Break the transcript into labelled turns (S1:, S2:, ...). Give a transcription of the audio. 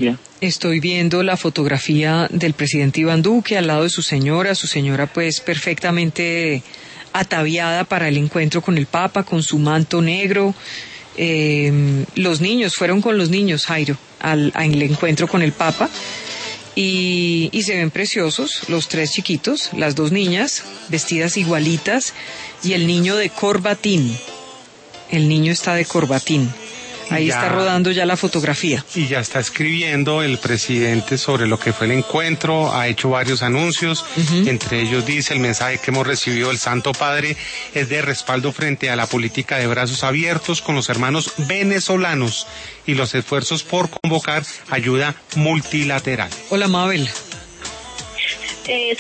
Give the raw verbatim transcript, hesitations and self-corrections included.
S1: Bien.
S2: Estoy viendo la fotografía del presidente Iván Duque al lado de su señora, su señora pues perfectamente ataviada para el encuentro con el Papa, con su manto negro. Eh, los niños, fueron con los niños, Jairo, al, al encuentro con el Papa. Y, y se ven preciosos los tres chiquitos, las dos niñas vestidas igualitas y el niño de corbatín. El niño está de corbatín. Ahí ya, está rodando ya la fotografía.
S3: Y ya está escribiendo el presidente sobre lo que fue el encuentro, ha hecho varios anuncios, uh-huh. Entre ellos dice: el mensaje que hemos recibido del Santo Padre es de respaldo frente a la política de brazos abiertos con los hermanos venezolanos y los esfuerzos por convocar ayuda multilateral.
S2: Hola, Mabel.
S1: Eh,